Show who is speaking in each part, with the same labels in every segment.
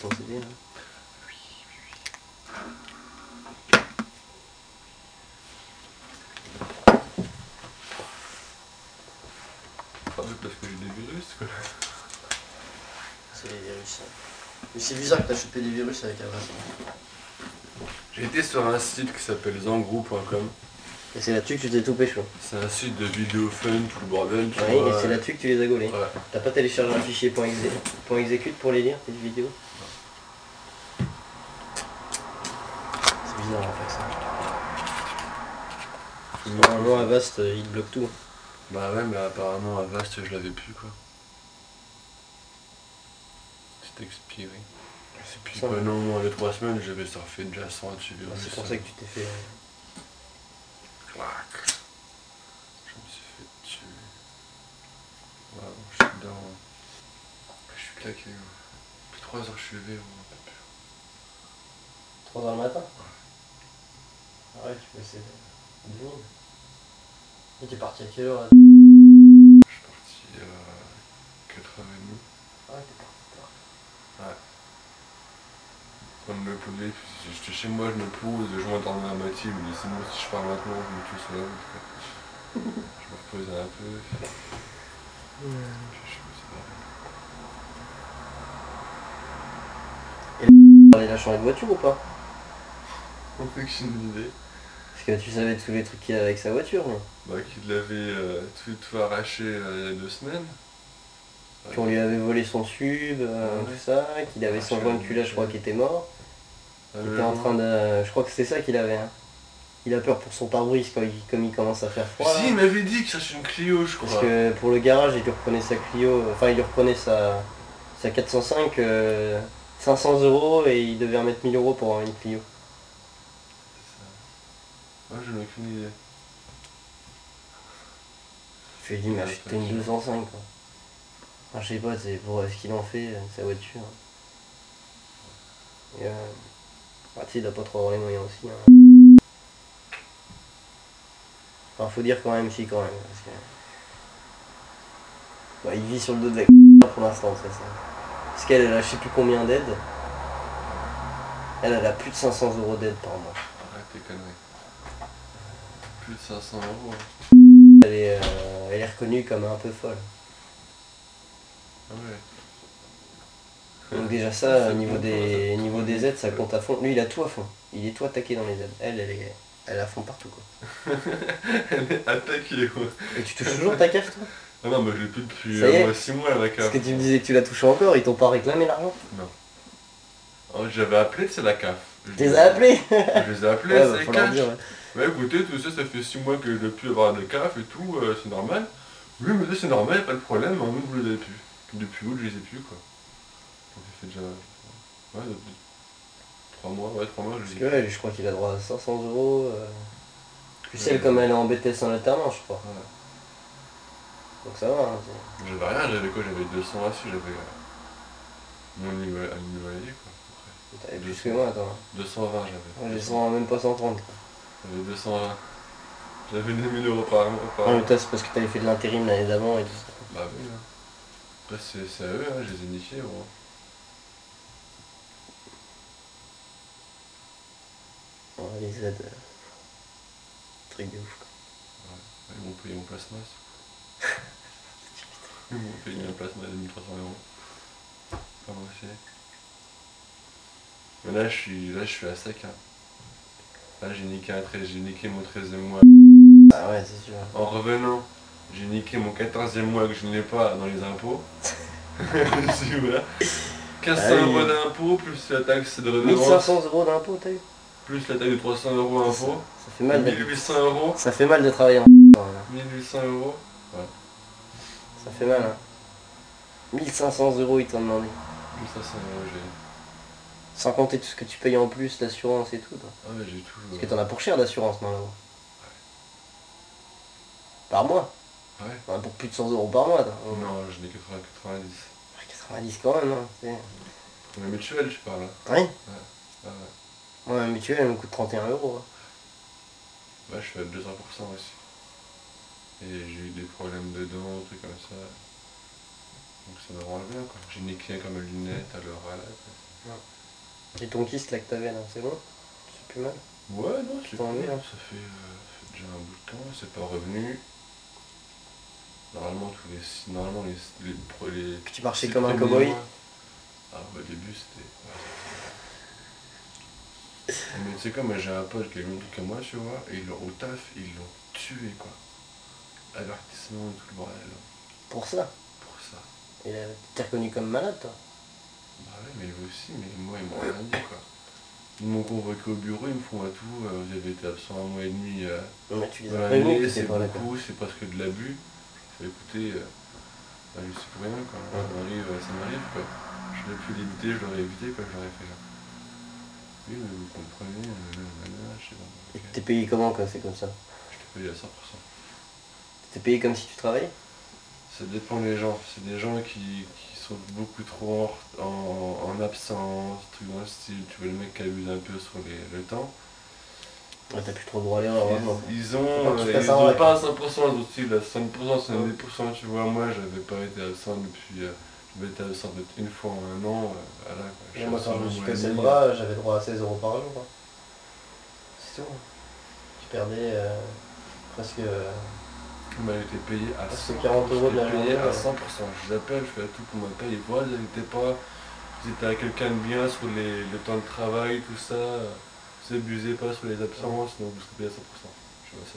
Speaker 1: ton CD là.
Speaker 2: Ah mais parce que j'ai des virus quoi.
Speaker 1: C'est les virus. Mais c'est bizarre que t'as chopé des virus avec Avast.
Speaker 2: J'ai été sur un site qui s'appelle zangrou.com.
Speaker 1: Et c'est là-dessus que tu t'es tout pécho.
Speaker 2: C'est un site de vidéo fun, tout le bordel, tu
Speaker 1: Oui,
Speaker 2: vois.
Speaker 1: et c'est là-dessus que tu les as gaulés.
Speaker 2: Ouais.
Speaker 1: T'as pas téléchargé un fichier .execute pour les lire, tes vidéos? C'est bizarre en fait ça. Normalement Avast il bloque tout.
Speaker 2: Bah ouais, mais apparemment Avast je l'avais plus quoi. C'est expiré.
Speaker 1: C'est
Speaker 2: Puis
Speaker 1: pour ça.
Speaker 2: pendant les 3 semaines, j'avais surfé déjà sans antivirus.
Speaker 1: C'est pour ça que tu t'es fait...
Speaker 2: Clac. Je me suis fait tuer. Waouh, je suis dedans. Je suis claqué. Depuis 3 heures je suis levé.
Speaker 1: 3h le matin? Ah ouais, tu peux essayer de venir. Et t'es parti à quelle heure là?
Speaker 2: Je suis parti à 4h30.
Speaker 1: Ah ouais, t'es parti tard.
Speaker 2: Ouais. Quand me poser, j'étais chez moi, je me pose, je m'entendais à moitié, il me dit c'est bon si je pars maintenant, je me tue sur la route. Je me reposais un peu. Puis je me suis barré.
Speaker 1: Il a changé de voiture ou pas?
Speaker 2: Aucune idée.
Speaker 1: Parce que tu savais tous les trucs qu'il y a avec sa voiture, non?
Speaker 2: Bah qu'il l'avait tout arraché il y a 2 semaines.
Speaker 1: Qu'on lui avait volé son sub,
Speaker 2: Ouais.
Speaker 1: tout ça, qu'il avait son joint de culage, je crois, qui était mort. Il était en train de... Je crois que c'était ça qu'il avait, hein. Il a peur pour son pare-brise comme il commence à faire froid.
Speaker 2: Si, il m'avait dit que ça c'est une Clio, je crois.
Speaker 1: Parce que pour le garage, il lui reprenait sa Clio, enfin il lui reprenait sa 405, 500 € et il devait remettre 1000 € pour avoir une Clio.
Speaker 2: Ouais, je n'ai aucune idée.
Speaker 1: Je lui ai dit, mais acheter une 205 quoi. Enfin, je sais pas, c'est pour ce qu'il en fait, sa voiture. Et bah, tu sais, il doit pas trop avoir les moyens aussi. Hein. Enfin, faut dire quand même, si, quand même. Parce que... bah, il vit sur le dos de la pour l'instant, c'est ça. Parce qu'elle a je sais plus combien d'aides. Elle a plus de 500 € d'aide par mois.
Speaker 2: Arrête tes conneries. Plus de 500 €.
Speaker 1: Elle est reconnue comme un peu folle.
Speaker 2: Ah ouais.
Speaker 1: Donc déjà ça, au niveau des aides, ça compte à fond. Lui, il a tout à fond. Il est tout attaqué dans les aides. Elle est à fond partout, quoi.
Speaker 2: Elle est attaquée, ouais.
Speaker 1: Et tu touches toujours ta CAF, toi?
Speaker 2: Ah non, mais je l'ai plus depuis
Speaker 1: Ça y est
Speaker 2: 6 mois la
Speaker 1: Parce
Speaker 2: CAF.
Speaker 1: que tu me disais que tu la touchais encore, ils t'ont pas réclamé l'argent?
Speaker 2: Non. Oh, j'avais appelé, c'est la CAF.
Speaker 1: Tu les as appelés?
Speaker 2: Je les ai appelés,
Speaker 1: Ouais,
Speaker 2: c'est
Speaker 1: faut leur
Speaker 2: cash.
Speaker 1: dire, ouais.
Speaker 2: Ouais, écoutez, tout ça, ça fait 6 mois que je n'ai plus avoir de CAF et tout, c'est normal. Oui, mais ça, c'est normal, pas de problème, en août, vous les avez plus. Depuis août, je les ai plus, quoi. Donc, ça fait déjà... Ouais, 3 mois, je
Speaker 1: Parce
Speaker 2: les ai
Speaker 1: que
Speaker 2: plus.
Speaker 1: ouais, je crois qu'il a droit à 500 €. Plus
Speaker 2: Ouais.
Speaker 1: elle, comme elle est en BTS en alternance, je crois.
Speaker 2: Ouais.
Speaker 1: Donc ça va, hein,
Speaker 2: J'avais rien, j'avais quoi? J'avais 200 assis, j'avais mon annualité, quoi.
Speaker 1: t'avais plus que moi, toi.
Speaker 2: 220 j'avais.
Speaker 1: Moi, j'ai même pas 130, quoi.
Speaker 2: J'avais 220. J'avais 2000 € par mois.
Speaker 1: Non, mais toi, c'est parce que t'avais fait de l'intérim l'année d'avant et tout ça.
Speaker 2: Bah oui, hein. Après, c'est à eux, hein, je les ai niqués, gros.
Speaker 1: Ouais, les aides. Truc de ouf, quoi.
Speaker 2: Ouais. Ils m'ont payé mon plasma. Ils m'ont payé un plasma de 1300 €. Pas moi aussi. Mais là, je suis à sec, hein. Là, j'ai niqué mon 13e mois.
Speaker 1: Ah ouais, c'est sûr.
Speaker 2: En revenant, j'ai niqué mon 14e mois que je n'ai pas dans les impôts. Tu vois, 1500
Speaker 1: Ah oui.
Speaker 2: € d'impôts, plus la taxe de redevance,
Speaker 1: 1500 € d'impôt, t'as eu?
Speaker 2: plus la taxe de 300 € impôts,
Speaker 1: Ça fait mal
Speaker 2: 1800 €,
Speaker 1: Ça fait mal de travailler en
Speaker 2: 1800 €. Ouais,
Speaker 1: Ça fait mal, hein. 1500 € ils t'ont demandé.
Speaker 2: 1500 € j'ai.
Speaker 1: Sans compter tout ce que tu payes en plus, l'assurance et tout, toi.
Speaker 2: Ah ouais, j'ai tout.
Speaker 1: Parce que t'en as pour cher d'assurance, non, là-haut. Par mois.
Speaker 2: Ouais.
Speaker 1: T'en as pour plus de 100 € par mois, toi.
Speaker 2: Non, je n'ai que 90.
Speaker 1: 90 quand même, hein.
Speaker 2: Pour la mutuelle, je parle.
Speaker 1: Oui.
Speaker 2: Ah ouais.
Speaker 1: Moi, ma mutuelle, elle me coûte 31 €. Hein.
Speaker 2: Ouais, je suis à 200% aussi. Et j'ai eu des problèmes de dents, des trucs comme ça. Donc ça me rend bien quoi. J'ai une équine comme une lunette à l'heure à là.
Speaker 1: Et ton kyste là que t'avais là, c'est bon? C'est plus mal?
Speaker 2: Ouais, non, c'est
Speaker 1: T'en
Speaker 2: cool.
Speaker 1: enlevé, là?
Speaker 2: Ça fait déjà un bout de temps, c'est pas revenu. Normalement, normalement les
Speaker 1: Tu marchais
Speaker 2: 6
Speaker 1: comme un
Speaker 2: premiers
Speaker 1: cow-boy?
Speaker 2: mois. Ah, au début, c'était. Mais tu sais quoi, moi j'ai un pote qui a le même truc que moi, tu vois, et au taf, ils l'ont tué quoi. Avertissement et tout le bordel.
Speaker 1: Pour ça?
Speaker 2: Pour ça.
Speaker 1: Et t'es reconnu comme malade toi?
Speaker 2: Bah ouais, mais lui aussi, mais moi ils m'ont rien dit quoi. Ils m'ont convoqué au bureau, ils me font à tout, vous avez été absent 1 mois et demi.
Speaker 1: Non mais tu les
Speaker 2: Dans
Speaker 1: as prévenus que
Speaker 2: l'année,
Speaker 1: t'étais
Speaker 2: c'est
Speaker 1: pas là quoi.
Speaker 2: beaucoup, c'est presque de l'abus. Bah, écoutez, bah, je sais pour rien quoi. Ça m'arrive quoi. Je l'ai pu l'éviter, je l'aurais évité quoi, je l'aurais fait là. Oui, mais vous comprenez, je sais pas.
Speaker 1: Et
Speaker 2: Ok.
Speaker 1: t'es payé comment quand c'est comme ça?
Speaker 2: Je t'ai payé à 100%.
Speaker 1: T'es payé comme si tu travaillais?
Speaker 2: Ça dépend des gens. C'est des gens qui sont beaucoup trop en absence, truc dans le style. Tu vois le mec qui abuse un peu sur le temps.
Speaker 1: Ouais, t'as plus trop le droit à l'erreur maintenant quoi.
Speaker 2: Ils
Speaker 1: Faut pas
Speaker 2: ont,
Speaker 1: que tu
Speaker 2: euh,
Speaker 1: fasses
Speaker 2: ils
Speaker 1: un
Speaker 2: ont
Speaker 1: vrai
Speaker 2: pas
Speaker 1: quoi.
Speaker 2: à 100% de style, à 5%, 70%, tu vois. Moi, j'avais pas été absent depuis. J'avais été absent peut-être une fois en un an. Voilà quoi. Je
Speaker 1: Et
Speaker 2: suis
Speaker 1: moi
Speaker 2: absent
Speaker 1: quand je me
Speaker 2: un
Speaker 1: suis
Speaker 2: mois et
Speaker 1: cassé le
Speaker 2: demi.
Speaker 1: bras, j'avais droit à 16 € par jour. Hein. C'est tout. Je perdais presque,
Speaker 2: On m'a été payé à
Speaker 1: presque
Speaker 2: 100%.
Speaker 1: 40 € de
Speaker 2: J'étais
Speaker 1: la
Speaker 2: payé
Speaker 1: journée.
Speaker 2: à 100%. Je les appelle, je fais tout pour ma paye. Ils voient, ils n'étaient pas. Ils étaient à quelqu'un de bien sur le temps de travail, tout ça. Vous abusez pas sur les absences, donc vous serez payé à 100%. Je vois ça.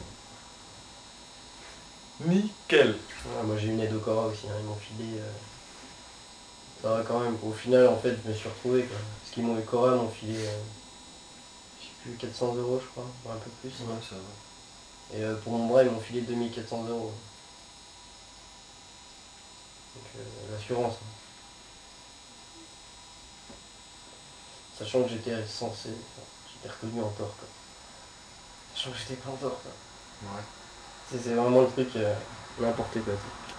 Speaker 2: Nickel.
Speaker 1: Ouais, moi j'ai une aide au Cora aussi, hein. Ils m'ont filé. Ça va quand même. Au final en fait je me suis retrouvé quoi. Parce qu'ils m'ont eu Cora m'ont filé je sais plus 400 € je crois, ou un peu plus.
Speaker 2: Ouais, ça va.
Speaker 1: Et pour mon bras ils m'ont filé 2400 €. Donc l'assurance. Hein. Sachant que j'étais censé. Enfin, j'étais reconnu en tort quoi. Sachant que j'étais pas en tort quoi.
Speaker 2: Ouais.
Speaker 1: C'est vraiment le truc n'importe quoi.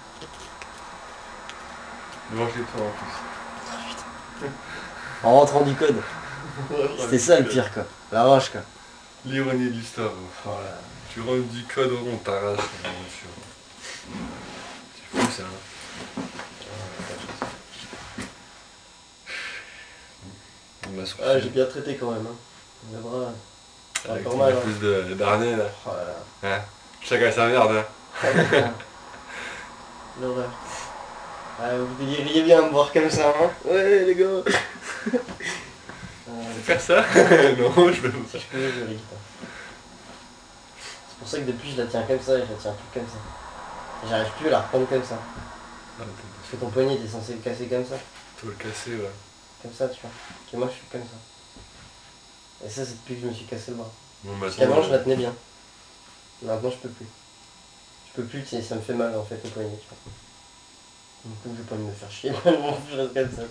Speaker 2: Devant chez toi en plus.
Speaker 1: En rentrant du code. C'était ça le pire quoi. La roche quoi.
Speaker 2: L'ironie de l'histoire.
Speaker 1: Voilà.
Speaker 2: Tu rentres du code, on t'arrache la voiture. C'est fou ça. Hein. On m'a sorti.
Speaker 1: Ah j'ai bien traité quand même. Hein. Le bras.
Speaker 2: Avec
Speaker 1: Pas
Speaker 2: ton
Speaker 1: mal. Hein.
Speaker 2: plus de d'arnais là.
Speaker 1: Oh là là.
Speaker 2: Hein. Chacun sa merde. Hein.
Speaker 1: Oh, putain. L'horreur. Ah, vous déliriez bien à me voir comme ça, hein. Ouais les gars.
Speaker 2: Faire ça non, je veux pas.
Speaker 1: Si je pouvais, je l'aurais dit. C'est pour ça que depuis je la tiens comme ça et je la tiens plus comme ça. J'arrive plus à la reprendre comme ça. Parce que ton poignet t'es censé le casser comme ça.
Speaker 2: Tu vas le casser, ouais.
Speaker 1: Comme ça, tu vois. Et moi je suis comme ça. Et ça c'est depuis que je me suis cassé le bras.
Speaker 2: Bon,
Speaker 1: Parce qu'avant je la tenais bien. Maintenant je peux plus. Je peux plus, ça me fait mal en fait au poignet, tu vois. Du coup je vais pas me faire chier, je reste comme ça.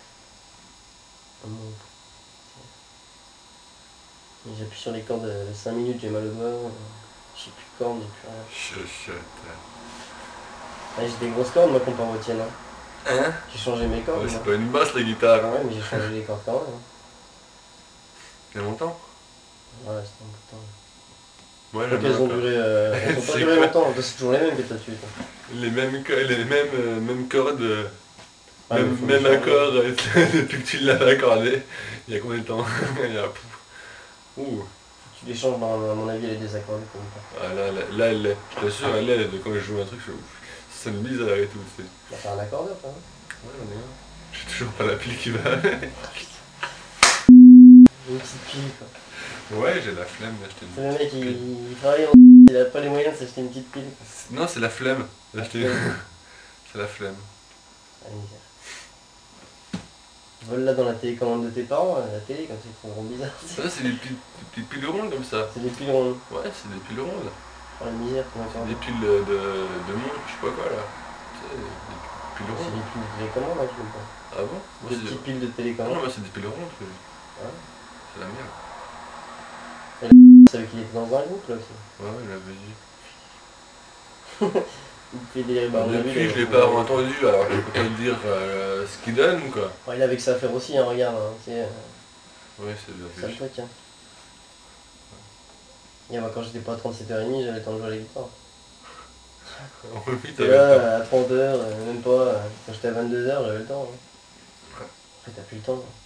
Speaker 1: Et j'appuie sur les cordes de 5 minutes, j'ai mal au doigt. J'ai plus de cordes, j'ai plus rien.
Speaker 2: Chuchote.
Speaker 1: Ah, j'ai des grosses cordes moi comparé aux tiennes. Hein.
Speaker 2: Hein?
Speaker 1: J'ai changé mes cordes.
Speaker 2: Ouais,
Speaker 1: moi.
Speaker 2: c'est pas une basse la guitare,
Speaker 1: Ouais
Speaker 2: hein.
Speaker 1: mais j'ai changé les cordes quand même. Hein.
Speaker 2: Il y a longtemps?
Speaker 1: Ouais c'était un bout de temps.
Speaker 2: Ouais,
Speaker 1: Donc elles ont duré, elles ont pas
Speaker 2: C'est
Speaker 1: duré
Speaker 2: quoi?
Speaker 1: longtemps, c'est toujours les mêmes que t'as tué toi.
Speaker 2: Les mêmes cordes,
Speaker 1: Ah, mais faut les
Speaker 2: même
Speaker 1: changer.
Speaker 2: accord depuis que tu l'avais accordé. Il y a combien de temps? Il y a... Ouh.
Speaker 1: Tu les changes, à mon avis, elle est désaccordée comme ça.
Speaker 2: Ah, là, elle l'est. Je t'assure, elle l'est. Quand je joue un truc, je fais ouf. Ça me bizarre et tout, tu sais.
Speaker 1: Bah, t'as un accordeur, toi, hein.
Speaker 2: Ouais, j'en ai un. J'ai toujours pas l'appli qui va.
Speaker 1: Une petite pile, quoi.
Speaker 2: Ouais, j'ai la flemme d'acheter
Speaker 1: C'est
Speaker 2: une
Speaker 1: le mec,
Speaker 2: petite pile.
Speaker 1: il travaille en il a pas les moyens de s'acheter une petite pile.
Speaker 2: Non, c'est la flemme d'acheter
Speaker 1: La
Speaker 2: une.
Speaker 1: flemme.
Speaker 2: C'est la flemme.
Speaker 1: Ah, misère. Vole là dans la télécommande de tes parents, la télé, comme ça, ils font bizarre.
Speaker 2: Ça, c'est des petites piles rondes comme ça.
Speaker 1: C'est des piles rondes.
Speaker 2: Ouais, c'est des piles rondes.
Speaker 1: Oh la misère, comment ça va.
Speaker 2: Des piles de montre, je sais pas quoi là. Tu sais, des piles
Speaker 1: C'est
Speaker 2: rondes.
Speaker 1: des piles de télécommande, hein, je sais pas.
Speaker 2: Ah bon? Moi,
Speaker 1: Des
Speaker 2: c'est
Speaker 1: petites piles de
Speaker 2: Ah non,
Speaker 1: télécommande.
Speaker 2: moi c'est des piles rondes.
Speaker 1: Ouais.
Speaker 2: C'est la merde.
Speaker 1: C'est vrai qu'il était dans un groupe là aussi.
Speaker 2: Ouais, il l'avait dit.
Speaker 1: Il fait des. Bah, on a vu,
Speaker 2: Depuis, je l'ai pas entendu, alors je peux pas te dire ce qu'il donne quoi.
Speaker 1: Ouais, il avait que ça à faire aussi, hein, regarde. Hein, c'est
Speaker 2: Ouais, c'est bien
Speaker 1: ça le
Speaker 2: fait.
Speaker 1: truc. Hein. Et moi, quand j'étais pas à 37h30, j'avais le temps de jouer à la guitare.
Speaker 2: Oui,
Speaker 1: J'étais
Speaker 2: t'avais le temps.
Speaker 1: là à 30h, même pas. Quand j'étais à 22h, j'avais le temps. Hein.
Speaker 2: Ouais.
Speaker 1: Après, t'as plus le temps.